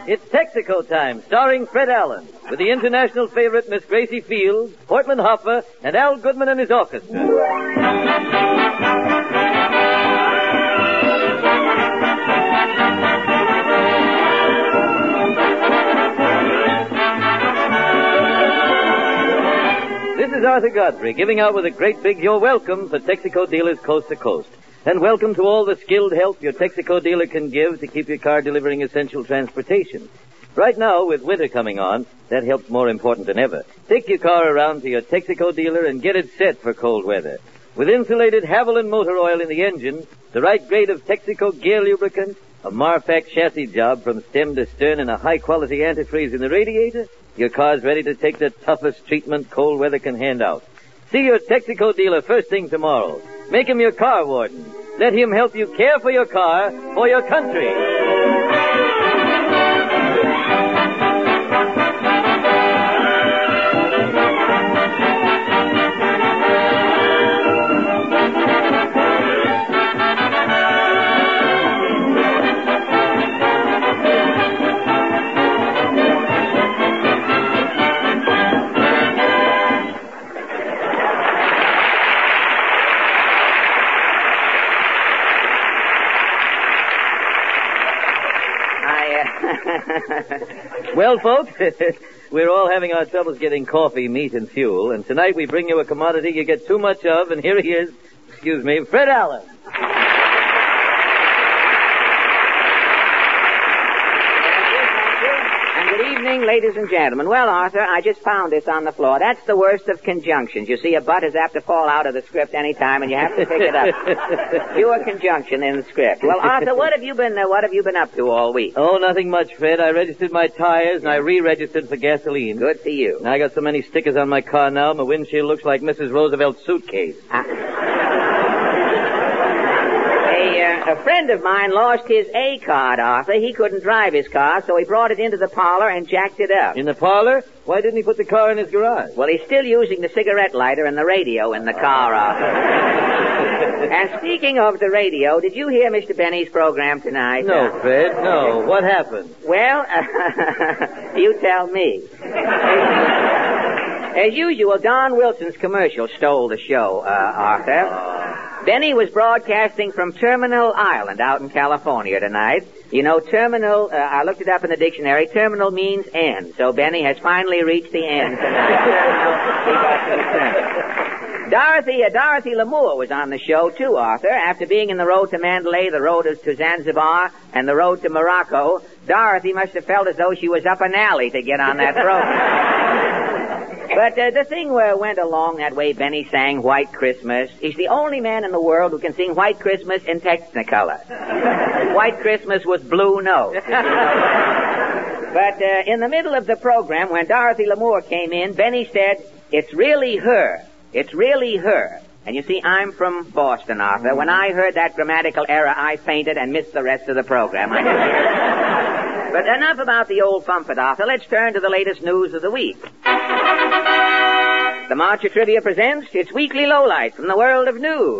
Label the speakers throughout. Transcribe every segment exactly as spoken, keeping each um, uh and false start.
Speaker 1: It's Texaco time, starring Fred Allen, with the international favorite Miss Gracie Fields, Portman Hoffa, and Al Goodman and his orchestra. This is Arthur Godfrey, giving out with a great big you're welcome for Texaco dealers coast to coast. And welcome to all the skilled help your Texaco dealer can give to keep your car delivering essential transportation. Right now, with winter coming on, that help's more important than ever. Take your car around to your Texaco dealer and get it set for cold weather. With insulated Haviland motor oil in the engine, the right grade of Texaco gear lubricant, a Marfac chassis job from stem to stern, and a high-quality antifreeze in the radiator, your car's ready to take the toughest treatment cold weather can hand out. See your Texaco dealer first thing tomorrow. Make him your car warden. Let him help you care for your car, for your country. Well, folks, we're all having our troubles getting coffee, meat, and fuel, and tonight we bring you a commodity you get too much of, and here he is, excuse me, Fred Allen.
Speaker 2: Ladies and gentlemen. Well, Arthur, I just found this on the floor. That's the worst of conjunctions. You see, a butt is apt to fall out of the script any time, and you have to pick it up. Pure conjunction in the script. Well, Arthur, what have you been uh, what have you been up to all week?
Speaker 1: Oh, nothing much, Fred. I registered my tires, and I re-registered for gasoline.
Speaker 2: Good for you.
Speaker 1: And I got so many stickers on my car now, my windshield looks like Missus Roosevelt's suitcase.
Speaker 2: Uh- A, uh, a friend of mine lost his A card, Arthur. He couldn't drive his car, so he brought it into the parlor and jacked it up.
Speaker 1: In the parlor? Why didn't he put the car in his garage?
Speaker 2: Well, he's still using the cigarette lighter and the radio in the car, Arthur. And speaking of the radio, did you hear Mister Benny's program tonight?
Speaker 1: No,
Speaker 2: uh,
Speaker 1: Fred, no. What happened?
Speaker 2: Well, uh, you tell me. As usual, Don Wilson's commercial stole the show, uh, Arthur. Benny was broadcasting from Terminal Island out in California tonight. You know, terminal, uh, I looked it up in the dictionary, terminal means end. So Benny has finally reached the end tonight. Dorothy, uh, Dorothy Lamour was on the show too, Arthur. After being in the road to Mandalay, the road to Zanzibar, and the road to Morocco, Dorothy must have felt as though she was up an alley to get on that program. But uh, the thing where went along that way, Benny sang White Christmas. He's the only man in the world who can sing White Christmas in Technicolor. White Christmas with blue notes. But uh, in the middle of the program, when Dorothy Lamour came in, Benny said, "It's really her. It's really her." And you see, I'm from Boston, Arthur. When I heard that grammatical error, I fainted and missed the rest of the program. But enough about the old Fumpet, Arthur. Let's turn to the latest news of the week. The Marcher Trivia presents its weekly lowlights from the world of news.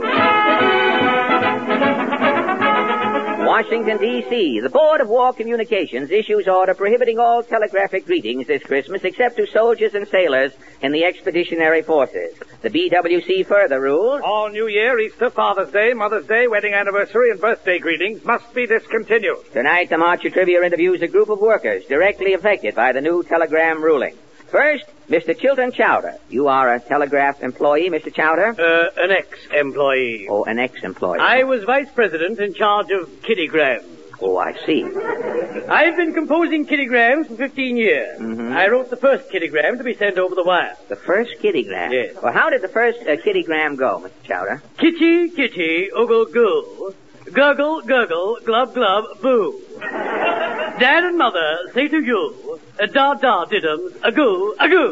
Speaker 2: Washington, D C The Board of War Communications issues order prohibiting all telegraphic greetings this Christmas except to soldiers and sailors in the expeditionary forces. The B W C further rules,
Speaker 3: all New Year, Easter, Father's Day, Mother's Day, wedding anniversary, and birthday greetings must be discontinued.
Speaker 2: Tonight, the Marcher Trivia interviews a group of workers directly affected by the new telegram ruling. First, Mister Chilton Chowder. You are a telegraph employee, Mister Chowder?
Speaker 3: Uh, an ex-employee.
Speaker 2: Oh, an ex-employee.
Speaker 3: I was vice president in charge of kiddygrams.
Speaker 2: Oh, I see.
Speaker 3: I've been composing kiddygrams for fifteen years.
Speaker 2: Mm-hmm.
Speaker 3: I wrote the first kiddygram to be sent over the wire.
Speaker 2: The first kiddygram?
Speaker 3: Yes.
Speaker 2: Well, how did the first uh, kiddygram go, Mister Chowder?
Speaker 3: Kitty, kitty, ogle, goo. Gurgle, gurgle, glub, glub, boo. Dad and mother say to you, da, da, diddums, a goo, a goo.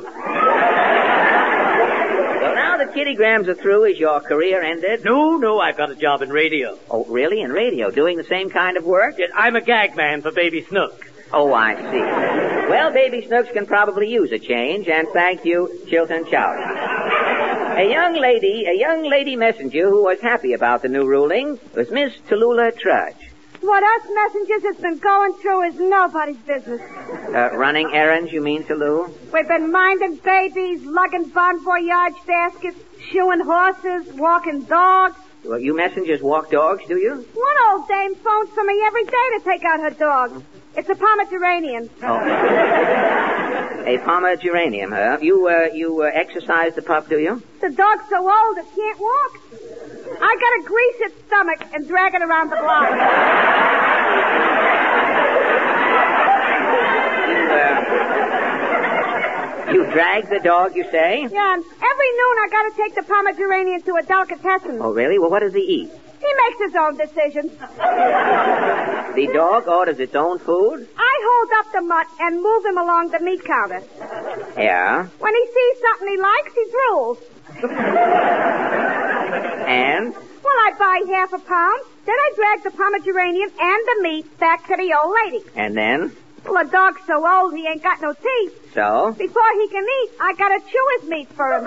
Speaker 2: Well, now the kiddygrams are through. Is your career ended?
Speaker 3: No, no, I've got a job in radio.
Speaker 2: Oh, really? In radio? Doing the same kind of work?
Speaker 3: Yes, I'm a gag man for Baby Snook.
Speaker 2: Oh, I see. Well, Baby Snooks can probably use a change, and thank you, Chilton Chowder. A young lady, a young lady messenger who was happy about the new ruling was Miss Tallulah Trudge.
Speaker 4: What us messengers has been going through is nobody's business.
Speaker 2: Uh, running errands, you mean, to Lou?
Speaker 4: We've been minding babies, lugging Bon Voyage baskets, shoeing horses, walking dogs.
Speaker 2: Well, you messengers walk dogs, do you?
Speaker 4: One old dame phones for me every day to take out her dog. It's a Pomeranian.
Speaker 2: Oh. A Pomeranian, huh? You, uh, you uh, exercise the pup, do you?
Speaker 4: The dog's so old it can't walk. I gotta grease its stomach and drag it around the block. you, uh, you drag the dog, you say? Yeah, and every noon I gotta take the Pomeranian to a delicatessen.
Speaker 2: Oh, really? Well, what does he eat?
Speaker 4: He makes his own decisions.
Speaker 2: The dog orders its own food?
Speaker 4: I hold up the mutt and move him along the meat counter.
Speaker 2: Yeah?
Speaker 4: When he sees something he likes, he drools.
Speaker 2: And?
Speaker 4: Well, I buy half a pound. Then I drag the Pomeranian and the meat back to the old lady.
Speaker 2: And then?
Speaker 4: Well, the dog's so old he ain't got no teeth.
Speaker 2: So?
Speaker 4: Before he can eat, I gotta chew his meat for him.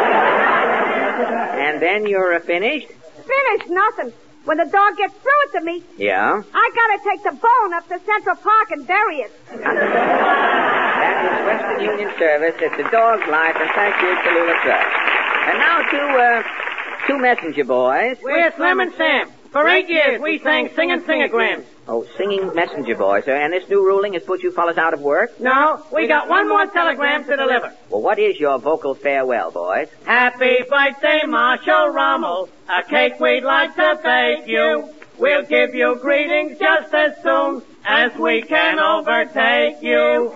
Speaker 2: And then you're uh, finished?
Speaker 4: Finished nothing. When the dog gets through with the meat,
Speaker 2: yeah,
Speaker 4: I gotta take the bone up to Central Park and bury it.
Speaker 2: That is Western Union Service. It's a dog's life, and thank you, Tallulah Trust. And now to, uh, two messenger boys.
Speaker 3: We're Slim and Sam. For eight years, we sang singing singograms.
Speaker 2: Oh, singing messenger boys, sir. And this new ruling has put you fellas out of work?
Speaker 3: No, we got one more telegram to deliver.
Speaker 2: Well, what is your vocal farewell, boys?
Speaker 3: Happy birthday, Marshal Rommel. A cake we'd like to bake you. We'll give you greetings just as soon as we can overtake you.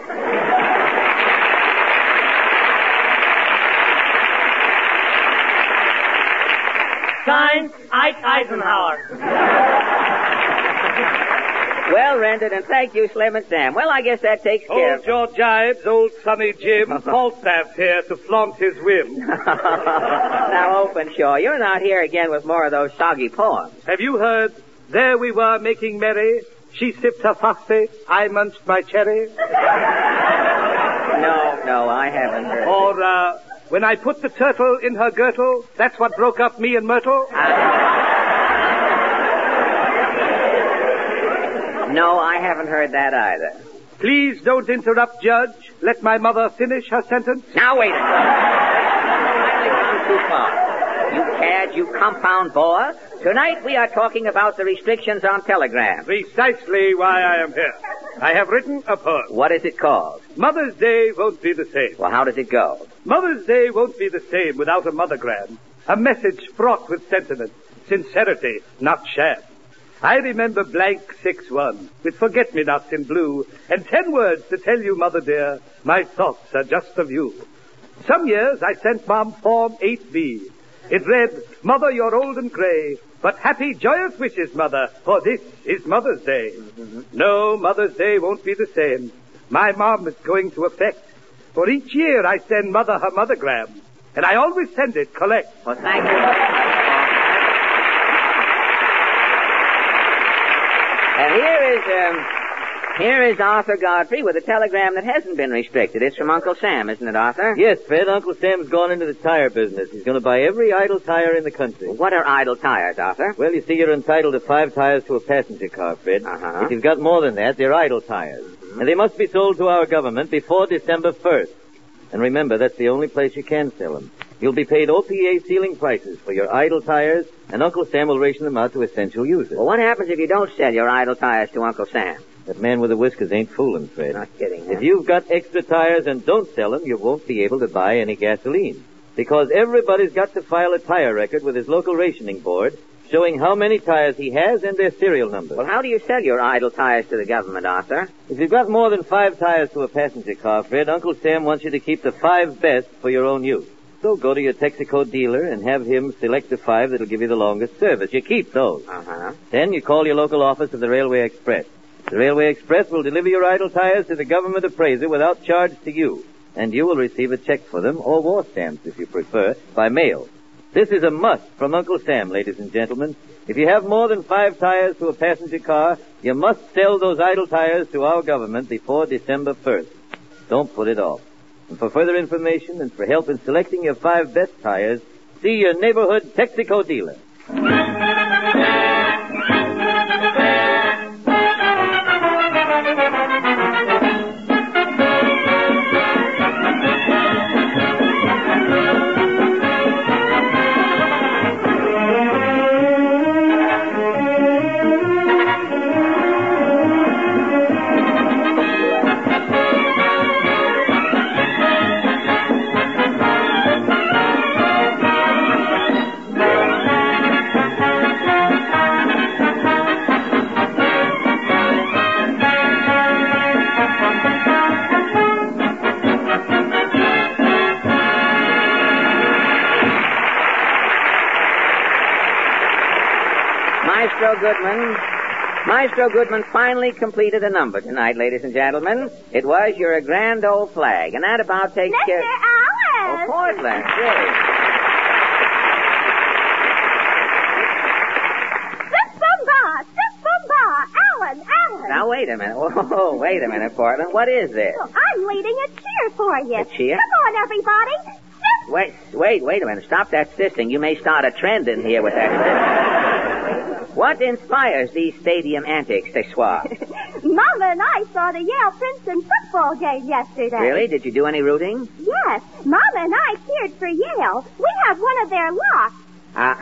Speaker 3: Signed, Ike Eisenhower.
Speaker 2: Well rendered, and thank you, Slim and Sam. Well, I guess that takes care
Speaker 5: of... Old George Ives, old Sonny Jim, Falstaff's here to flaunt his whim.
Speaker 2: Now, Openshaw, you're not here again with more of those soggy poems.
Speaker 5: Have you heard, there we were making merry, she sipped her phosphate, I munched my cherry?
Speaker 2: No, no, I haven't heard.
Speaker 5: Or, uh, when I put the turtle in her girdle, that's what broke up me and Myrtle?
Speaker 2: Uh... No, I haven't heard that either.
Speaker 5: Please don't interrupt, Judge. Let my mother finish her sentence.
Speaker 2: Now, wait a minute. You've gone too far. You cad, you compound bore. Tonight we are talking about the restrictions on telegrams.
Speaker 5: Precisely why I am here. I have written a poem.
Speaker 2: What is it called?
Speaker 5: Mother's Day won't be the same.
Speaker 2: Well, how does it go?
Speaker 5: Mother's Day won't be the same without a mothergram. A message fraught with sentiment. Sincerity, not sham. I remember blank six one with forget-me-nots in blue and ten words to tell you, Mother dear, my thoughts are just of you. Some years I sent Mom Form eight B. It read, Mother, you're old and gray, but happy, joyous wishes, Mother, for this is Mother's Day. Mm-hmm. No, Mother's Day won't be the same. My Mom is going to effect. For each year I send Mother her mothergram, and I always send it collect.
Speaker 2: Well, thank you. And here is, um, here is Arthur Godfrey with a telegram that hasn't been restricted. It's from Uncle Sam, isn't it, Arthur?
Speaker 1: Yes, Fred. Uncle Sam's gone into the tire business. He's going to buy every idle tire in the country.
Speaker 2: Well, what are idle tires, Arthur?
Speaker 1: Well, you see, you're entitled to five tires to a passenger car, Fred.
Speaker 2: Uh-huh.
Speaker 1: If you've got more than that, they're idle tires. Mm-hmm. And they must be sold to our government before December first. And remember, that's the only place you can sell them. You'll be paid O P A ceiling prices for your idle tires, and Uncle Sam will ration them out to essential users.
Speaker 2: Well, what happens if you don't sell your idle tires to Uncle Sam?
Speaker 1: That man with the whiskers ain't fooling, Fred.
Speaker 2: Not kidding, huh?
Speaker 1: If you've got extra tires and don't sell them, you won't be able to buy any gasoline. Because everybody's got to file a tire record with his local rationing board, showing how many tires he has and their serial number.
Speaker 2: Well, how do you sell your idle tires to the government, Arthur?
Speaker 1: If you've got more than five tires to a passenger car, Fred, Uncle Sam wants you to keep the five best for your own use. So go to your Texaco dealer and have him select the five that'll give you the longest service. You keep those.
Speaker 2: Uh-huh.
Speaker 1: Then you call your local office of the Railway Express. The Railway Express will deliver your idle tires to the government appraiser without charge to you. And you will receive a check for them, or war stamps if you prefer, by mail. This is a must from Uncle Sam, ladies and gentlemen. If you have more than five tires to a passenger car, you must sell those idle tires to our government before December first. Don't put it off. And for further information and for help in selecting your five best tires, see your neighborhood Texaco dealer.
Speaker 2: Maestro Goodman. Maestro Goodman finally completed a number tonight, ladies and gentlemen. It was You're a Grand Old Flag, and that about takes
Speaker 4: Mister
Speaker 2: care...
Speaker 4: Alice!
Speaker 2: Oh, Portland, really.
Speaker 4: Zip-bum-ba! Zip-bum-ba! Alan! Alan!
Speaker 2: Now, wait a minute. Oh, wait a minute, Portland. What is this?
Speaker 4: Oh, I'm leading a cheer for you.
Speaker 2: A cheer?
Speaker 4: Come on, everybody. Zip!
Speaker 2: Wait, wait, wait a minute. Stop that sissing. You may start a trend in here with that sissing. What inspires these stadium antics, ce soir?
Speaker 4: Mama and I saw the Yale Princeton football game yesterday.
Speaker 2: Really? Did you do any rooting?
Speaker 4: Yes. Mama and I cheered for Yale. We have one of their locks.
Speaker 2: Ah.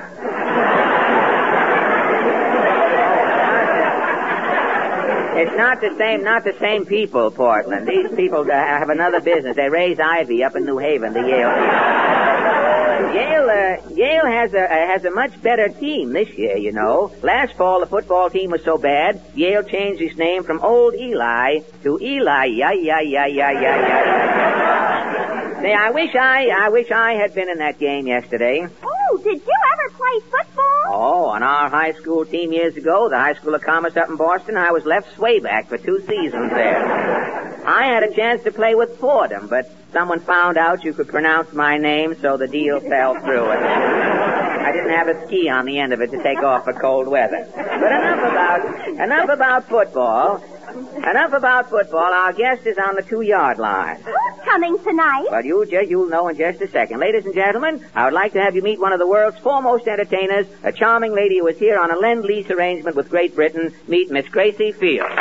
Speaker 2: It's not the same, not the same people, Portland. These people uh, have another business. They raise ivy up in New Haven, the Yale people. Yale, uh, Yale has a uh, has a much better team this year, you know. Last fall, the football team was so bad, Yale changed its name from Old Eli to Eli. Yeah, yeah, yeah, yeah, yeah, yeah. Say, I wish I, I wish I had been in that game yesterday.
Speaker 4: Oh, did you ever play football?
Speaker 2: Oh, on our high school team years ago, the High School of Commerce up in Boston, I was left swayback for two seasons there. I had a chance to play with Fordham, but someone found out you could pronounce my name, so the deal fell through. And I didn't have a ski on the end of it to take off for cold weather. But enough about enough about football. Enough about football. Our guest is on the two-yard line.
Speaker 4: Who's coming tonight?
Speaker 2: Well, you, you'll know in just a second. Ladies and gentlemen, I would like to have you meet one of the world's foremost entertainers, a charming lady who is here on a Lend-Lease arrangement with Great Britain. Meet Miss Gracie Fields.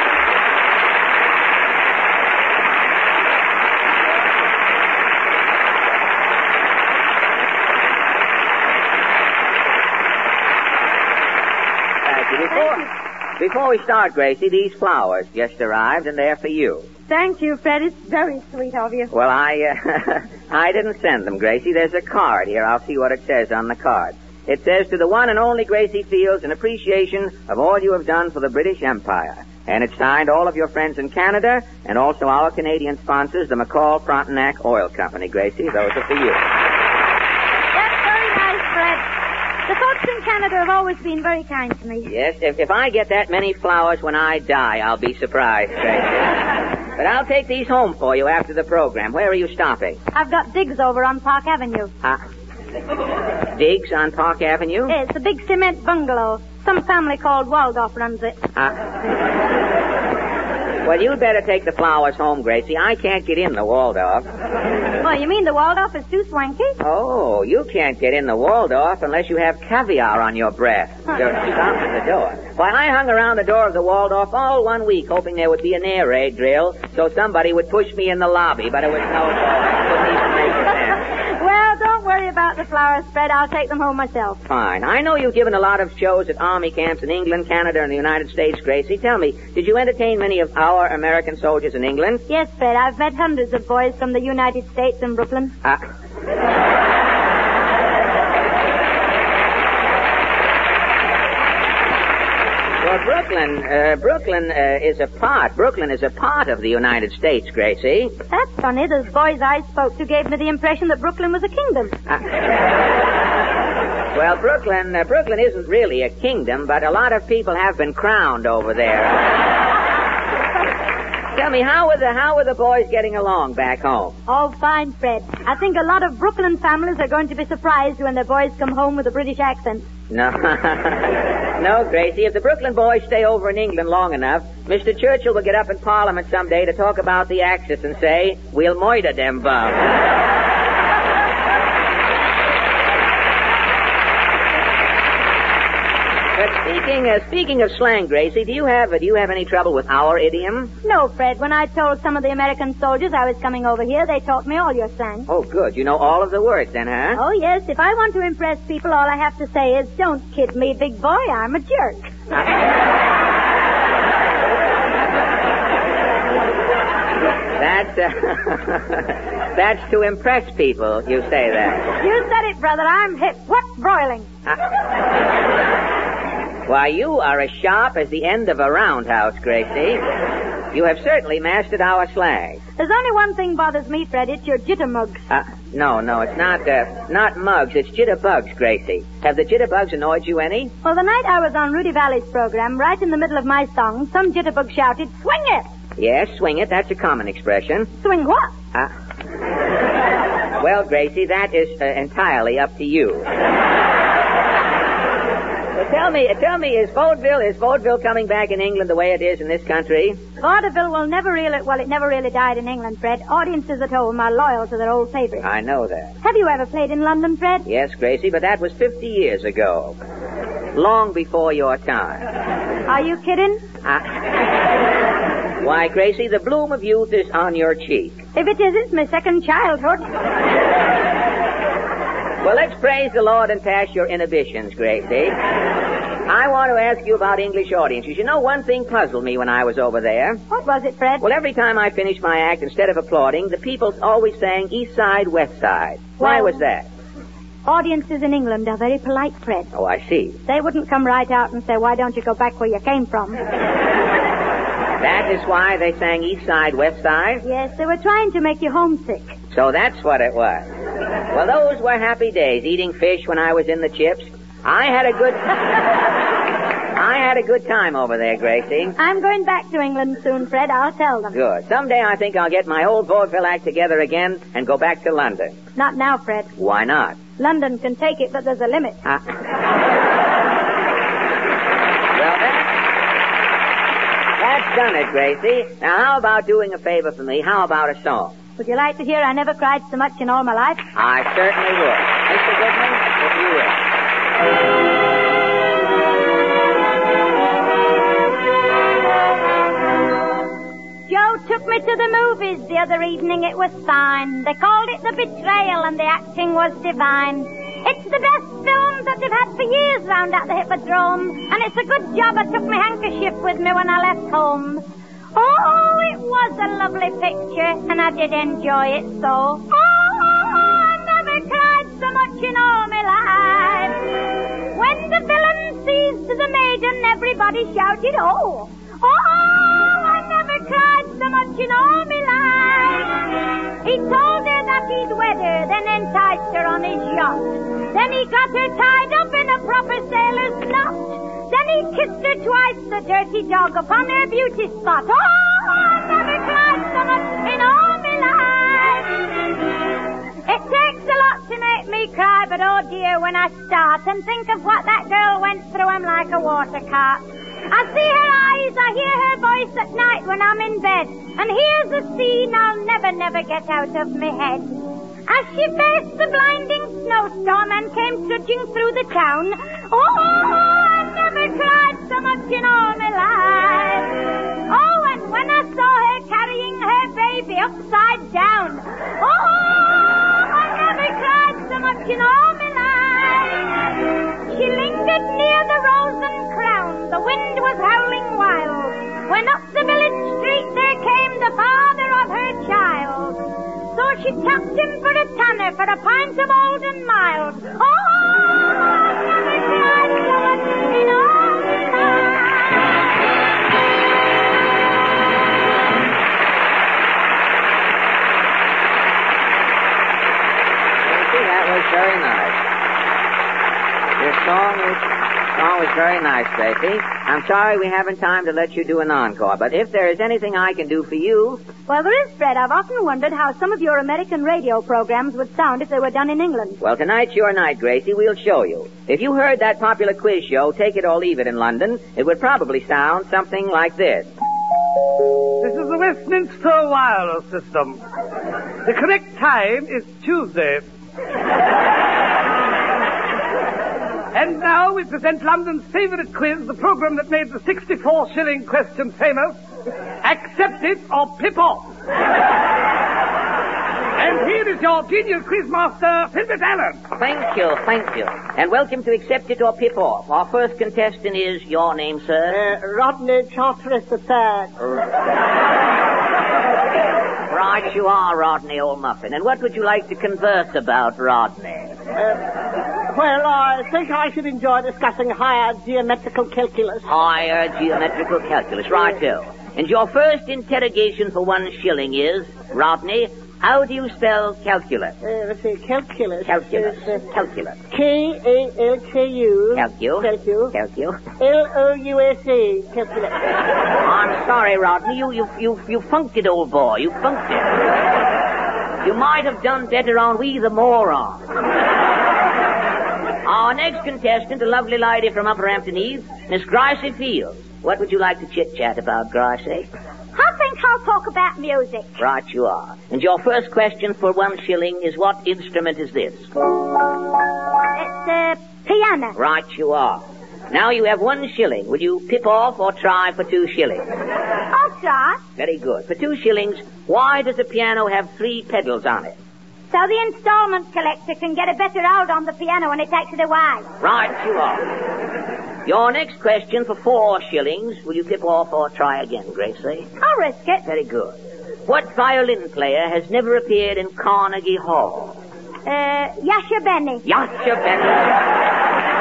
Speaker 2: Before we start, Gracie, these flowers just arrived, and they're for you.
Speaker 4: Thank you, Fred. It's very sweet of you.
Speaker 2: Well, I, uh, I didn't send them, Gracie. There's a card here. I'll see what it says on the card. It says, to the one and only Gracie Fields, in appreciation of all you have done for the British Empire. And it's signed all of your friends in Canada, and also our Canadian sponsors, the McCall Frontenac Oil Company. Gracie, those are for you.
Speaker 4: That's very nice, Fred. The folks in Canada have always been very kind to me.
Speaker 2: Yes, if, if I get that many flowers when I die, I'll be surprised, Gracie. But I'll take these home for you after the program. Where are you stopping?
Speaker 4: I've got digs over on Park Avenue.
Speaker 2: Ah. Digs on Park Avenue?
Speaker 4: It's a big cement bungalow. Some family called Waldorf runs it.
Speaker 2: Ah. Well, you'd better take the flowers home, Gracie. I can't get in the Waldorf.
Speaker 4: Oh, you mean the Waldorf is too swanky?
Speaker 2: Oh, you can't get in the Waldorf unless you have caviar on your breath. Just stop at the door. Why, I hung around the door of the Waldorf all one week hoping there would be an air raid drill so somebody would push me in the lobby, but it was no go. I couldn't even make it then.
Speaker 4: Well, don't worry about the flowers, Fred. I'll take them home myself.
Speaker 2: Fine. I know you've given a lot of shows at army camps in England, Canada, and the United States, Gracie. Tell me, did you entertain many of our American soldiers in England?
Speaker 4: Yes, Fred. I've met hundreds of boys from the United States and Brooklyn.
Speaker 2: Ah. Well, Brooklyn, uh, Brooklyn uh, is a part. Brooklyn is a part of the United States, Gracie.
Speaker 4: That's funny. The boys I spoke to gave me the impression that Brooklyn was a kingdom.
Speaker 2: Uh, well, Brooklyn, uh, Brooklyn isn't really a kingdom, but a lot of people have been crowned over there. Tell me, how are the how are the boys getting along back home?
Speaker 4: Oh, fine, Fred. I think a lot of Brooklyn families are going to be surprised when their boys come home with a British accent.
Speaker 2: No. No, Gracie. If the Brooklyn boys stay over in England long enough, Mister Churchill will get up in Parliament someday to talk about the Axis and say, we'll murder them bums. But speaking uh, speaking of slang, Gracie, do you have uh, do you have any trouble with our idiom?
Speaker 4: No, Fred. When I told some of the American soldiers I was coming over here, they taught me all your slang.
Speaker 2: Oh, good. You know all of the words then, huh?
Speaker 4: Oh, yes. If I want to impress people, all I have to say is, don't kid me, big boy. I'm a jerk.
Speaker 2: That's, uh, that's to impress people, you say that.
Speaker 4: You said it, brother. I'm hip. What's broiling?
Speaker 2: Uh, why, you are as sharp as the end of a roundhouse, Gracie. You have certainly mastered our slang.
Speaker 4: There's only one thing bothers me, Fred. It's your jittermugs.
Speaker 2: Uh, no, no, it's not, uh, not mugs. It's jitterbugs, Gracie. Have the jitterbugs annoyed you any?
Speaker 4: Well, the night I was on Rudy Valley's program, right in the middle of my song, some jitterbug shouted, "Swing it!"
Speaker 2: Yes, swing it. That's a common expression.
Speaker 4: Swing what?
Speaker 2: Uh, well, Gracie, that is uh, entirely up to you. Well, tell me, tell me, is vaudeville, is vaudeville coming back in England the way it is in this country?
Speaker 4: Vaudeville will never really, well, it never really died in England, Fred. Audiences at home are loyal to their old favorites.
Speaker 2: I know that.
Speaker 4: Have you ever played in London, Fred?
Speaker 2: Yes, Gracie, but that was fifty years ago. Long before your time.
Speaker 4: Are you kidding?
Speaker 2: Uh, why, Gracie, the bloom of youth is on your cheek.
Speaker 4: If it is, it's my second childhood.
Speaker 2: Well, let's praise the Lord and pass your inhibitions, Gracie. I want to ask you about English audiences. You know, one thing puzzled me when I was over there.
Speaker 4: What was it, Fred?
Speaker 2: Well, every time I finished my act, instead of applauding, the people always sang East Side, West Side. Why
Speaker 4: Well-
Speaker 2: was that?
Speaker 4: Audiences in England are very polite, Fred.
Speaker 2: Oh, I see.
Speaker 4: They wouldn't come right out and say, "Why don't you go back where you came from?"
Speaker 2: That is why they sang East Side, West Side?
Speaker 4: Yes, they were trying to make you homesick.
Speaker 2: So that's what it was. Well, those were happy days, eating fish when I was in the chips. I had a good... I had a good time over there, Gracie.
Speaker 4: I'm going back to England soon, Fred. I'll tell them.
Speaker 2: Good. Someday I think I'll get my old vaudeville act together again and go back to London.
Speaker 4: Not now, Fred.
Speaker 2: Why not?
Speaker 4: London can take it, but there's a limit.
Speaker 2: Uh... well, that... that's done it, Gracie. Now, how about doing a favor for me? How about a song?
Speaker 4: Would you like to hear I never cried so much in all my life?
Speaker 2: I certainly would. Mister Goodman, if you will.
Speaker 4: Joe took me to the movies the other evening. It was fine. They called it The Betrayal, and the acting was divine. It's the best film that they've had for years round at the Hippodrome, and it's a good job I took my handkerchief with me when I left home. Oh, it was a lovely picture, and I did enjoy it so. Oh, I never cried so much in all my life. When the villain seized the maiden, everybody shouted, "Oh! Oh, I never cried so much in all my life." He told her that he'd wed her, then enticed her on his yacht. Then he got her tied up in a proper sailor's knot. Then he kissed her twice, the dirty dog, upon her beauty spot. Oh, I never cried so much in all my life. It takes a lot to make me cry, but oh dear, when I start and think of what that girl went through, I'm like a water cart. I see her eyes, I hear her voice at night when I'm in bed, and here's a scene I'll never, never get out of my head. As she faced the blinding snowstorm and came trudging through the town, oh, I never cried so much in all my life. Oh, and when I saw her carrying her baby upside down, oh, I never cried so much in all my life. She lingered near the Rose and Crown. The wind was howling wild. When up the village street there came the father of her child. So she tapped him for a tanner for a pint of old and mild. Oh, I never cried so much in all my
Speaker 2: Gracie, that was very nice. Your song was, song was very nice, Gracie. I'm sorry we haven't time to let you do an encore, but if there is anything I can do for you...
Speaker 4: Well, there is, Fred. I've often wondered how some of your American radio programs would sound if they were done in England.
Speaker 2: Well, tonight's your night, Gracie. We'll show you. If you heard that popular quiz show, Take It or Leave It in London, it would probably sound something like this.
Speaker 5: This is the Westminster wireless system. The correct time is Tuesday. And now we present London's favorite quiz, the program that made the sixty-four shilling question famous. Accept it or pip off. And here is your genial quizmaster, Philbert Allen.
Speaker 2: Thank you, thank you. And welcome to Accept It or Pip Off. Our first contestant is your name, sir?
Speaker 6: Uh, Rodney Charteris the Third.
Speaker 2: Right, you are, Rodney Old Muffin. And what would you like to converse about, Rodney?
Speaker 6: Uh, well, I think I should enjoy discussing higher geometrical calculus.
Speaker 2: Higher geometrical calculus, right, too. And your first interrogation for one shilling is, Rodney, how do you spell calculus?
Speaker 6: Uh, let's see, calculus.
Speaker 2: Calculus.
Speaker 6: Is, uh,
Speaker 2: Calculus.
Speaker 6: K A L K U.
Speaker 2: Calcu.
Speaker 6: Calcu.
Speaker 2: Calcu.
Speaker 6: L O U S A. Calculus.
Speaker 2: I'm sorry, Rodney. You, you, you, you funked it, old boy. You funked it. You might have done better on We the Moron. Our next contestant, a lovely lady from Upper Hampton Heath, Miss Gracie Fields. What would you like to chit-chat about, Gracie?
Speaker 4: I think I'll talk about music.
Speaker 2: Right you are. And your first question for one shilling is, what instrument is this?
Speaker 4: It's a piano.
Speaker 2: Right you are. Now you have one shilling. Will you pip off or try for two shillings?
Speaker 4: I'll try.
Speaker 2: Very good. For two shillings, why does a piano have three pedals on it?
Speaker 4: So the installment collector can get a better hold on the piano when he takes it away.
Speaker 2: Right you are. Your next question for four shillings. Will you pip off or try again, Gracie?
Speaker 4: I'll risk it.
Speaker 2: Very good. What violin player has never appeared in Carnegie Hall?
Speaker 4: Uh, Yasha Benny.
Speaker 2: Yasha Benny.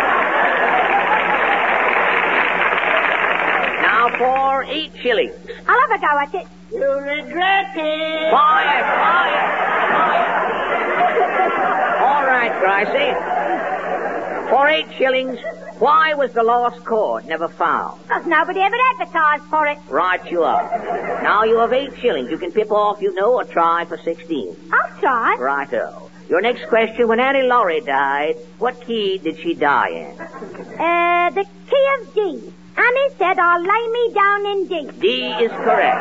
Speaker 2: Now for eight shillings.
Speaker 4: I'll have a go at it.
Speaker 6: You regret it.
Speaker 2: Quiet, quiet, quiet. All right, Gracie. For eight shillings, why was the lost chord never found?
Speaker 4: Because nobody ever advertised for it.
Speaker 2: Right you are. Now you have eight shillings. You can pip off, you know, or try for sixteen.
Speaker 4: I'll try.
Speaker 2: Righto. Your next question, when Annie Laurie died, what key did she die in?
Speaker 4: Uh, the key of D. Annie said, I'll lay me down in D.
Speaker 2: D is correct.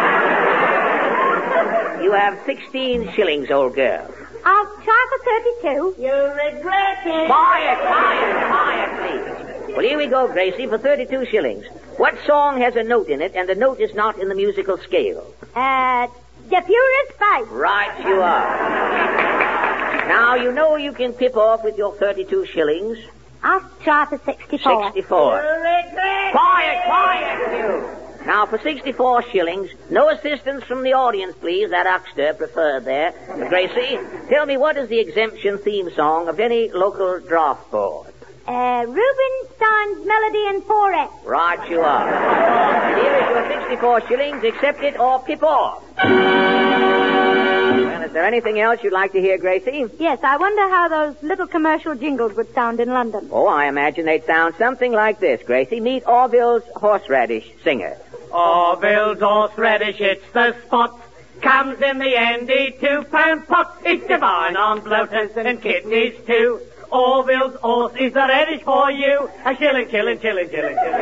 Speaker 2: You have sixteen shillings, old girl.
Speaker 4: I'll try for thirty-two.
Speaker 6: You regret it.
Speaker 2: Quiet, quiet, quiet, please. Well, here we go, Gracie, for thirty-two shillings. What song has a note in it, and the note is not in the musical scale?
Speaker 4: Uh, The Purest Faith.
Speaker 2: Right you are. Now, you know you can tip off with your thirty-two shillings.
Speaker 4: I'll try for sixty-four.
Speaker 2: sixty-four.
Speaker 6: You regret
Speaker 2: Quiet, quiet, you. Now, for sixty-four shillings, no assistance from the audience, please. That huckster preferred there. Gracie, tell me, what is the exemption theme song of any local draft board?
Speaker 4: Uh, Rubinstein's Melody in four F.
Speaker 2: Right you are. And here is your sixty-four shillings. Accept it or pip off. Well, is there anything else you'd like to hear, Gracie?
Speaker 4: Yes, I wonder how those little commercial jingles would sound in London.
Speaker 2: Oh, I imagine they'd sound something like this, Gracie. Meet Orville's horseradish singer.
Speaker 3: Orville's horseradish, it's the spot. Comes in the Andy two-pound pot. It's divine on bloaters and kidneys too. Orville's horse is the radish for you. A shilling, shilling, shilling, shilling, shilling.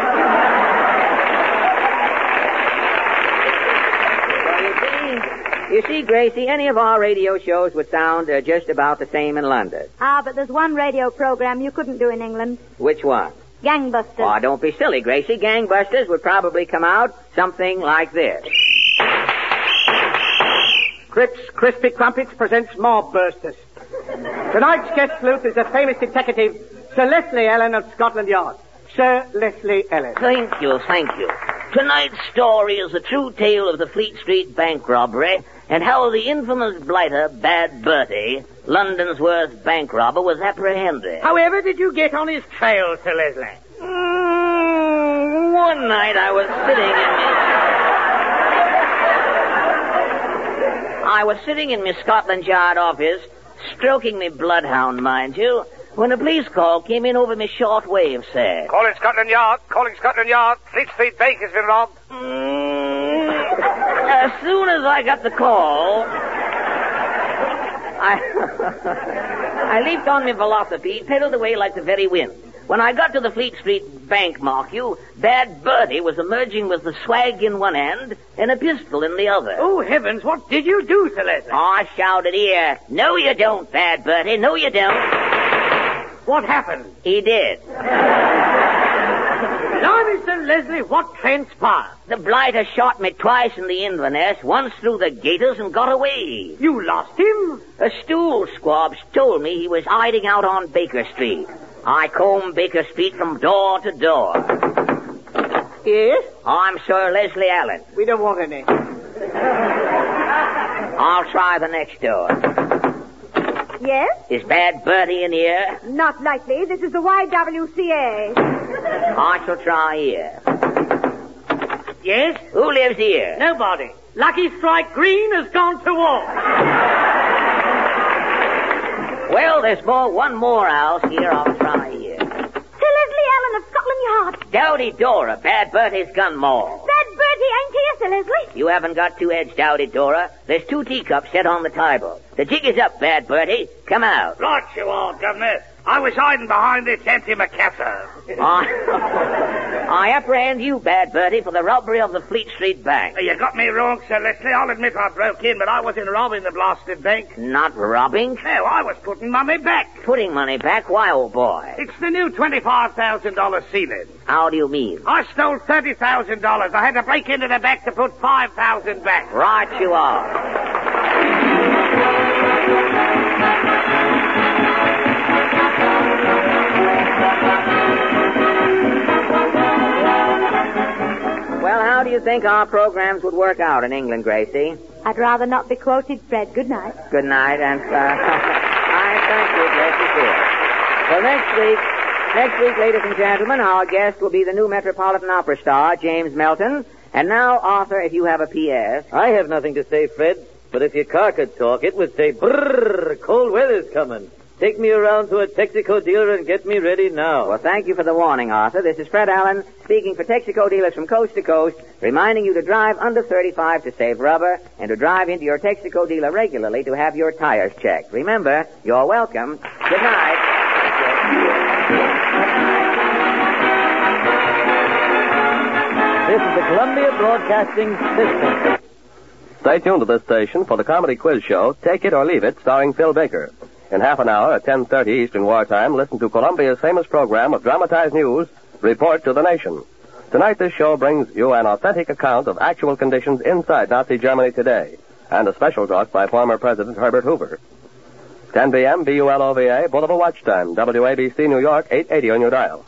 Speaker 2: Well, you see, you see, Gracie, any of our radio shows would sound uh, just about the same in London.
Speaker 4: Ah, but there's one radio program you couldn't do in England.
Speaker 2: Which one?
Speaker 4: Gangbusters.
Speaker 2: Oh, don't be silly, Gracie. Gangbusters would probably come out something like this.
Speaker 6: Crips Crispy Crumpets presents Mob Bursters. Tonight's guest flute is the famous detective, Sir Leslie Allen of Scotland Yard. Sir Leslie Allen.
Speaker 2: Thank you, thank you. Tonight's story is the true tale of the Fleet Street bank robbery and how the infamous blighter, Bad Bertie, London's worst bank robber, was apprehended.
Speaker 6: However did you get on his trail, Sir Leslie?
Speaker 2: Mm, one night I was sitting in my... I was sitting in my Scotland Yard office, stroking me bloodhound, mind you, when a police call came in over my short wave, sir.
Speaker 5: Calling Scotland Yard. Calling Scotland Yard. Fleet Street Bank has been robbed.
Speaker 2: Mm, as soon as I got the call, I I leaped on my velocipede, pedaled away like the very wind. When I got to the Fleet Street Bank, mark you, Bad Bertie was emerging with the swag in one hand and a pistol in the other.
Speaker 6: Oh, heavens, what did you do, Sir Leslie?
Speaker 2: I shouted here, "No, you don't, Bad Bertie, no, you don't."
Speaker 6: What happened?
Speaker 2: He did.
Speaker 6: Blimey, Sir Leslie, what transpired?
Speaker 2: The blighter shot me twice in the Inverness, once through the gaiters, and got away.
Speaker 6: You lost him?
Speaker 2: A stool squab told me he was hiding out on Baker Street. I combed Baker Street from door to door.
Speaker 6: Yes?
Speaker 2: I'm Sir Leslie Allen.
Speaker 6: We don't want any.
Speaker 2: I'll try the next door.
Speaker 4: Yes?
Speaker 2: Is Bad Bertie in here?
Speaker 4: Not likely. This is the Y W C A.
Speaker 2: I shall try here.
Speaker 3: Yes?
Speaker 2: Who lives here?
Speaker 3: Nobody. Lucky Strike Green has gone to war.
Speaker 2: Well, there's more, one more house here. I'll try here.
Speaker 4: Sir Leslie Allen of Scotland Yard.
Speaker 2: Dowdy Dora, Bad Bertie's gun mall.
Speaker 4: Bad Bertie ain't here, Sir Leslie.
Speaker 2: You haven't got two heads, Dowdy Dora. There's two teacups set on the table. The jig is up, Bad Bertie. Come out.
Speaker 7: Right you are, Governor. I was hiding behind this antimacassar.
Speaker 2: I, I apprehend you, Bad Bertie, for the robbery of the Fleet Street Bank.
Speaker 7: You got me wrong, Sir Leslie. I'll admit I broke in, but I wasn't robbing the blasted bank.
Speaker 2: Not robbing?
Speaker 7: No, I was putting money back.
Speaker 2: Putting money back? Why, old boy?
Speaker 7: It's the new twenty-five thousand dollars ceiling.
Speaker 2: How do you mean?
Speaker 7: I stole thirty thousand dollars. I had to break into the bank to put five thousand dollars back.
Speaker 2: Right you are. Well, how do you think our programs would work out in England, Gracie?
Speaker 4: I'd rather not be quoted, Fred. Good night.
Speaker 2: Good night, and, uh, I thank you, Gracie, dear. Well, next week, next week, ladies and gentlemen, our guest will be the new Metropolitan Opera star, James Melton. And now, Arthur, if you have a P S.
Speaker 1: I have nothing to say, Fred, but if your car could talk, it would say, brrr, cold weather's coming. Take me around to a Texaco dealer and get me ready now.
Speaker 2: Well, thank you for the warning, Arthur. This is Fred Allen, speaking for Texaco dealers from coast to coast, reminding you to drive under thirty-five to save rubber, and to drive into your Texaco dealer regularly to have your tires checked. Remember, you're welcome. Good night.
Speaker 1: This is the Columbia Broadcasting System.
Speaker 8: Stay tuned to this station for the comedy quiz show, Take It or Leave It, starring Phil Baker. In half an hour at ten thirty Eastern Wartime, listen to Columbia's famous program of dramatized news, Report to the Nation. Tonight, this show brings you an authentic account of actual conditions inside Nazi Germany today, and a special talk by former President Herbert Hoover. ten p.m. B U L O V A, Boulevard Watch Time, W A B C New York, eight eighty on your dial.